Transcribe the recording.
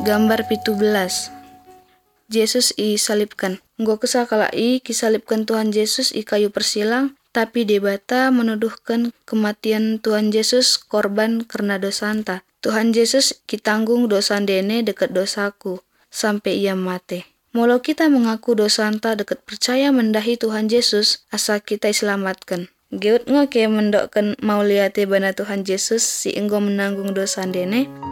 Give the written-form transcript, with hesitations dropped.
Gambar 17. Yesus salibkan. Nggo kesakala kisalibkan Tuhan Yesus kayu persilang, tapi debata menuduhkan kematian Tuhan Yesus korban karena dosanta. Tuhan Yesus kitanggung dosa dene dekat dosaku, sampai ia mati. Molo kita mengaku dosanta dekat percaya mendahi Tuhan Yesus, asa kita selamatkan. Geut ngoke mendokkan mau liate bana Tuhan Yesus si enggo menanggung dosa dene.